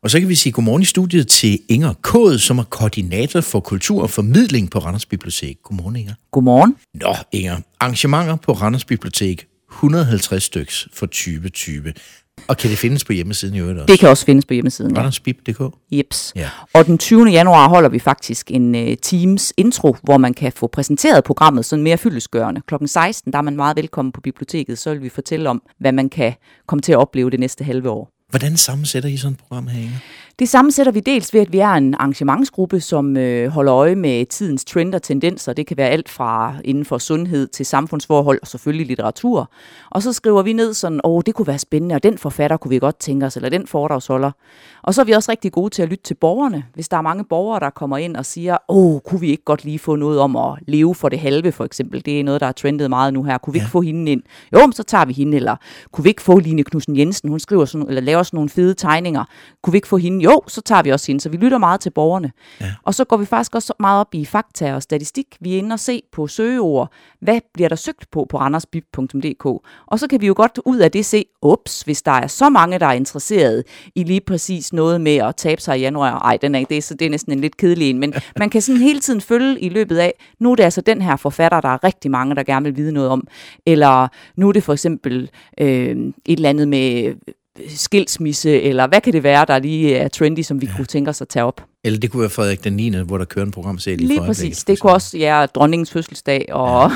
Og så kan vi sige godmorgen i studiet til Inger Kåd, som er koordinator for kultur og formidling på Randers Bibliotek. Godmorgen, Inger. Godmorgen. Nå, Inger. Arrangementer på Randers Bibliotek. 150 styks for 2020. Og kan det findes på hjemmesiden i øvrigt også? Det kan også findes på hjemmesiden, Randersbib.dk? Jeps. Ja. Og den 20. januar holder vi faktisk en Teams intro, hvor man kan få præsenteret programmet sådan mere fyldestgørende. Klokken 16, der er man meget velkommen på biblioteket, så vil vi fortælle om, hvad man kan komme til at opleve det næste halve år. Hvordan sammensætter I sådan et program her, Inger? Det sammensætter vi dels ved, at vi er en arrangementsgruppe, som holder øje med tidens trend og tendenser. Det kan være alt fra inden for sundhed til samfundsforhold og selvfølgelig litteratur. Og så skriver vi ned sådan, det kunne være spændende, og den forfatter kunne vi godt tænke os, eller den foredragsholder. Og så er vi også rigtig gode til at lytte til borgerne. Hvis der er mange borgere, der kommer ind og siger, kunne vi ikke godt lige få noget om at leve for det halve, for eksempel. Det er noget, der er trendet meget nu her. Kunne vi ikke få hende ind? Jo, så tager vi hende. Eller kunne vi ikke få Line Knudsen Jensen? Hun skriver sådan, eller laver sådan nogle fede tegninger. Kunne vi ikke få hende? Jo, så tager vi også hende. Så vi lytter meget til borgerne. Ja. Og så går vi faktisk også meget op i fakta og statistik. Vi er inde og se på søgeord. Hvad bliver der søgt på randersbib.dk? Og så kan vi jo godt ud af det se, hvis der er så mange, der er interesseret i lige præcis noget med at tabe sig i januar. Det er næsten en lidt kedelig en, men man kan sådan hele tiden følge i løbet af, nu er det altså den her forfatter, der er rigtig mange, der gerne vil vide noget om. Eller nu er det for eksempel et eller andet med skilsmisse, eller hvad kan det være, der lige er trendy, som vi kunne tænke os at tage op. Eller det kunne være Frederik den 9., hvor der kører en programserie lige præcis. Det kunne også dronningens fødselsdag, og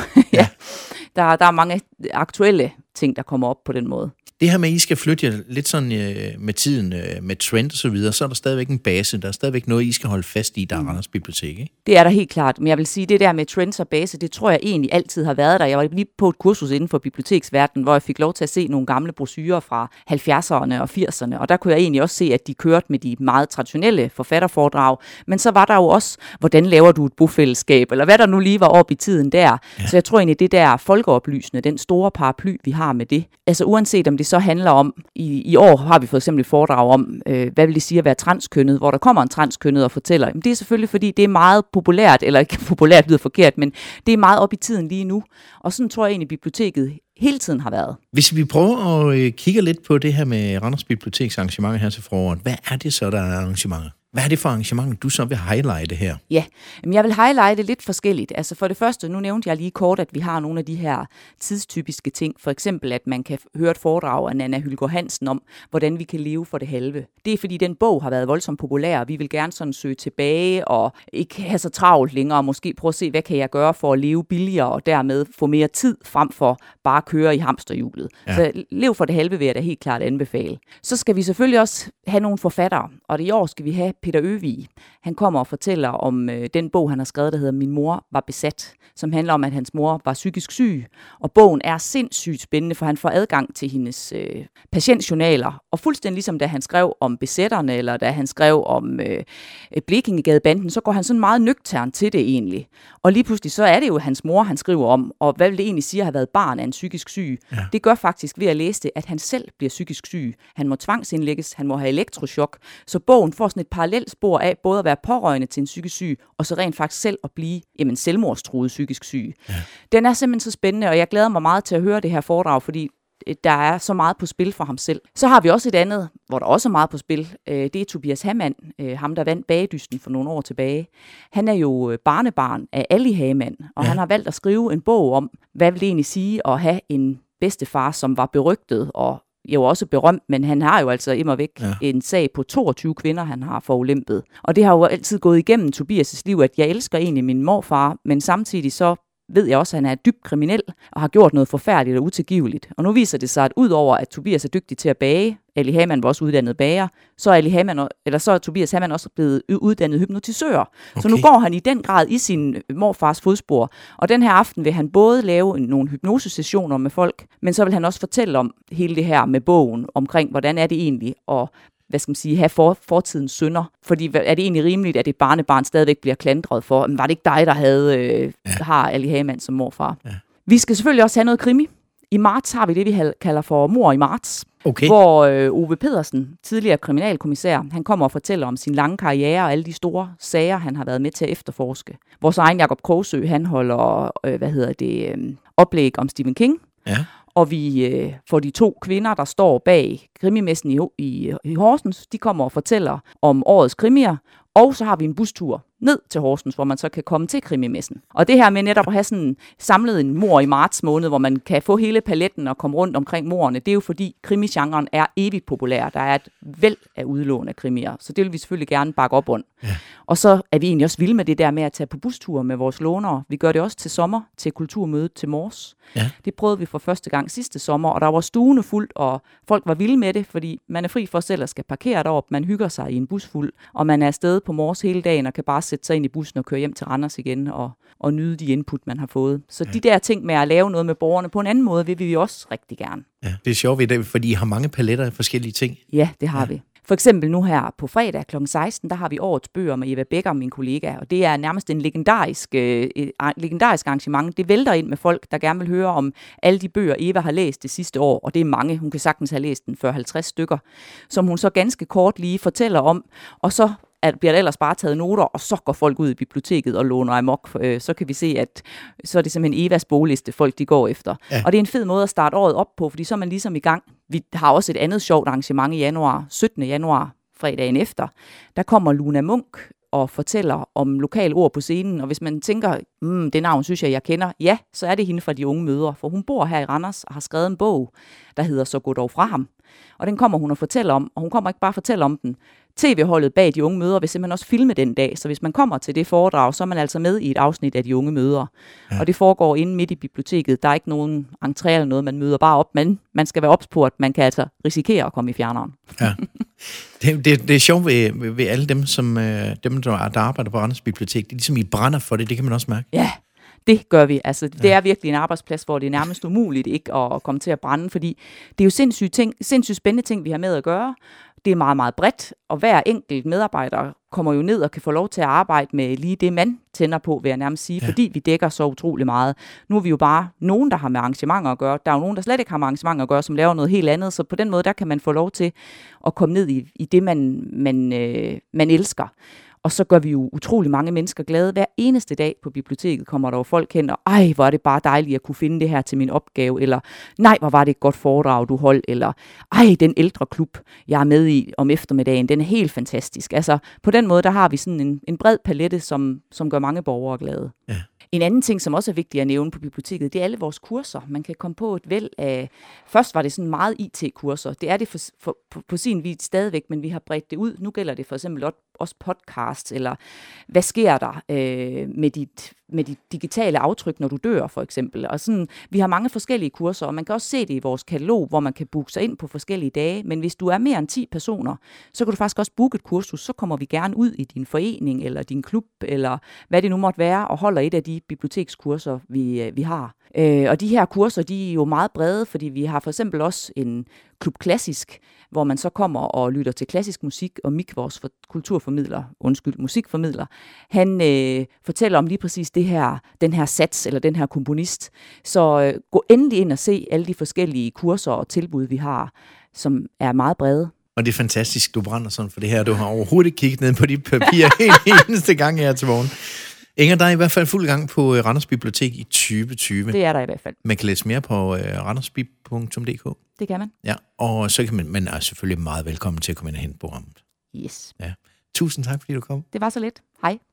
der er mange aktuelle ting, der kommer op på den måde. Det her med, at I skal flytte jer lidt sådan med tiden, med trend og så videre, så er der stadigvæk en base. Der er stadigvæk noget, I skal holde fast i, der er Randers Bibliotek, ikke? Det er der helt klart, men jeg vil sige, det der med trends og base, det tror jeg egentlig altid har været der. Jeg var lige på et kursus inden for biblioteksverdenen, hvor jeg fik lov til at se nogle gamle brochurer fra 70'erne og 80'erne, og der kunne jeg egentlig også se, at de kørte med de meget traditionelle forfatterforedrag, men så var der jo også, hvordan laver du et bofællesskab, eller hvad der nu lige var op i tiden der. Ja. Så jeg tror egentlig, det der folkeoplysende, den store paraply, vi har med det, altså uanset om det så handler om, i år har vi for eksempel et foredrag om, hvad vil det sige at være transkønnet, hvor der kommer en transkønnet og fortæller. Jamen, det er selvfølgelig, fordi det er meget populært, eller ikke populært lyder forkert, men det er meget op i tiden lige nu. Og sådan tror jeg egentlig, biblioteket hele tiden har været. Hvis vi prøver at kigge lidt på det her med Randers Biblioteks arrangementer her til foråret, hvad er det så, der er arrangementer? Hvad er det for arrangementer, du så vil highlighte her? Ja, jeg vil highlighte lidt forskelligt. Altså for det første, nu nævnte jeg lige kort, at vi har nogle af de her tidstypiske ting. For eksempel, at man kan høre et foredrag af Nanna Hylgaard Hansen om, hvordan vi kan leve for det halve. Det er fordi, den bog har været voldsomt populær, og vi vil gerne sådan søge tilbage og ikke have så travlt længere, og måske prøve at se, hvad kan jeg gøre for at leve billigere, og dermed få mere tid frem for bare at køre i hamsterhjulet. Ja. Så lev for det halve vil jeg da helt klart anbefale. Så skal vi selvfølgelig også have nogle forfattere, og i år skal vi have Peter Øvig. Han kommer og fortæller om den bog, han har skrevet, der hedder Min mor var besat, som handler om, at hans mor var psykisk syg. Og bogen er sindssygt spændende, for han får adgang til hendes patientjournaler. Og fuldstændig ligesom da han skrev om besætterne, eller da han skrev om Blekingegadebanden, så går han sådan meget nøgtern til det egentlig. Og lige pludselig så er det jo hans mor, han skriver om, og hvad vil det egentlig sige at have været barn af en psykisk syg? Ja. Det gør faktisk ved at læse det, at han selv bliver psykisk syg. Han må tvangsindlægges, han må have elektrochok. Så bogen får sådan et parallelt spor af både at være pårørende til en psykisk syg, og så rent faktisk selv at blive selvmordstruet psykisk syg. Ja. Den er simpelthen så spændende, og jeg glæder mig meget til at høre det her foredrag, fordi der er så meget på spil for ham selv. Så har vi også et andet, hvor der også er meget på spil. Det er Tobias Hamann, ham der vandt Bagedysten for nogle år tilbage. Han er jo barnebarn af Ali Hamann, og han har valgt at skrive en bog om, hvad vil det egentlig sige at have en bedstefar, som var berygtet og jo også berømt, men han har jo altså immer væk en sag på 22 kvinder, han har forulæmpet. Og det har jo altid gået igennem Tobias' liv, at jeg elsker egentlig min morfar, men samtidig så ved jeg også, at han er dybt kriminel og har gjort noget forfærdeligt og utilgiveligt. Og nu viser det sig, at udover at Tobias er dygtig til at bage, Ali Hamann var også uddannet bager, så er Tobias Hamann også blevet uddannet hypnotisør. Okay. Så nu går han i den grad i sin morfars fodspor. Og den her aften vil han både lave nogle hypnosesessioner med folk, men så vil han også fortælle om hele det her med bogen, omkring hvordan er det egentlig at have fortidens synder. Fordi er det egentlig rimeligt, at et barnebarn stadigvæk bliver klandret for, men var det ikke dig, der har Ali Hamann som morfar? Ja. Vi skal selvfølgelig også have noget krimi. I marts har vi det, vi kalder for Mord i marts, hvor Ove Pedersen, tidligere kriminalkommissær, han kommer og fortæller om sin lange karriere og alle de store sager, han har været med til at efterforske. Vores egen Jakob Krogsø, han holder oplæg om Stephen King. Ja. og vi får de 2 kvinder, der står bag krimimessen i Horsens, de kommer og fortæller om årets krimier, og så har vi en bustur ned til Horsens, hvor man så kan komme til krimimessen. Og det her med netop at have sådan samlet en mor i marts måned, hvor man kan få hele paletten og komme rundt omkring morerne, det er jo fordi krimigenren er evigt populær. Der er et væld af udlån af krimier, så det vil vi selvfølgelig gerne bakke op om. Ja. Og så er vi egentlig også vilde med det der med at tage på busture med vores lånere. Vi gør det også til sommer, til kulturmødet til Mors. Ja. Det prøvede vi for første gang sidste sommer, og der var stuene fuldt, og folk var vilde med det, fordi man er fri for selv at skal parkere deroppe. Man hygger sig i en bus fuld, og man er afsted på Mors hele dagen og kan bare sætte sig ind i bussen og køre hjem til Randers igen og nyde de input, man har fået. Så de der ting med at lave noget med borgerne på en anden måde, vil vi også rigtig gerne. Ja, det er sjovt ved det, fordi I har mange paletter af forskellige ting. Ja, det har vi. For eksempel nu her på fredag kl. 16, der har vi årets bøger med Eva Becker, min kollega, og det er nærmest en legendarisk arrangement. Det vælter ind med folk, der gerne vil høre om alle de bøger, Eva har læst det sidste år, og det er mange. Hun kan sagtens have læst den 40-50 stykker, som hun så ganske kort lige fortæller om, og så bliver der ellers bare taget noter, og så går folk ud i biblioteket og låner amok. Så kan vi se, at så er det simpelthen Evas bogliste, folk de går efter. Ja. Og det er en fed måde at starte året op på, fordi så er man ligesom i gang. Vi har også et andet sjovt arrangement i januar, 17. januar, fredagen efter. Der kommer Luna Munk og fortæller om lokale ord på scenen, og hvis man tænker, det navn synes jeg kender, ja, så er det hende fra De Unge Mødre, for hun bor her i Randers og har skrevet en bog, der hedder Så gå dog fra ham. Og den kommer hun at fortælle om, og hun kommer ikke bare at fortælle om den. TV-holdet bag De Unge Mødre vil simpelthen også filme den dag, så hvis man kommer til det foredrag, så er man altså med i et afsnit af De Unge Mødre. Ja. Og det foregår inde midt i biblioteket. Der er ikke nogen entré eller noget, man møder bare op, men man skal være ops på, at man kan altså risikere at komme i fjerneren. Ja. Det er sjovt ved alle dem, der arbejder på Randers Bibliotek. Det er ligesom, I brænder for det kan man også mærke. Ja. Det gør vi. Altså, det er virkelig en arbejdsplads, hvor det er nærmest umuligt ikke at komme til at brænde, fordi det er jo sindssygt spændende ting, vi har med at gøre. Det er meget, meget bredt, og hver enkelt medarbejder kommer jo ned og kan få lov til at arbejde med lige det, man tænder på, vil jeg nærmest sige, fordi vi dækker så utrolig meget. Nu er vi jo bare nogen, der har med arrangementer at gøre. Der er jo nogen, der slet ikke har med arrangementer at gøre, som laver noget helt andet, så på den måde, der kan man få lov til at komme ned i det, man elsker. Og så gør vi jo utrolig mange mennesker glade. Hver eneste dag på biblioteket kommer der jo folk hen, og ej, hvor er det bare dejligt at kunne finde det her til min opgave, eller nej, hvor var det et godt foredrag, du holdt, eller ej, den ældre klub, jeg er med i om eftermiddagen, den er helt fantastisk. Altså, på den måde, der har vi sådan en bred palette, som gør mange borgere glade. Ja. En anden ting, som også er vigtigt at nævne på biblioteket, det er alle vores kurser. Man kan komme på et væld af... Først var det sådan meget IT-kurser. Det er det på sin vis stadigvæk, men vi har bredt det ud. Nu gælder det for eksempel også podcast, eller hvad sker der med dit digitale aftryk, når du dør, for eksempel. Og sådan, vi har mange forskellige kurser, og man kan også se det i vores katalog, hvor man kan booke sig ind på forskellige dage. Men hvis du er mere end 10 personer, så kan du faktisk også booke et kursus. Så kommer vi gerne ud i din forening, eller din klub, eller hvad det nu måtte være, og holder et af de bibliotekskurser, vi har. Og de her kurser, de er jo meget brede, fordi vi har for eksempel også en klub klassisk, hvor man så kommer og lytter til klassisk musik, og Mik, vores musikformidler, han fortæller om lige præcis den her sats, eller den her komponist. Så gå endelig ind og se alle de forskellige kurser og tilbud, vi har, som er meget brede. Og det er fantastisk, du brænder sådan for det her. Du har overhovedet ikke kigget ned på de papirer eneste gang her til morgen. Inger, der er i hvert fald fuld gang på Randers Bibliotek i 2020. Det er der i hvert fald. Man kan læse mere på randersbib.dk. Det kan man. Ja, og så kan man er selvfølgelig meget velkommen til at komme ind og hente programmet. Yes. Ja. Tusind tak, fordi du kom. Det var så lidt. Hej.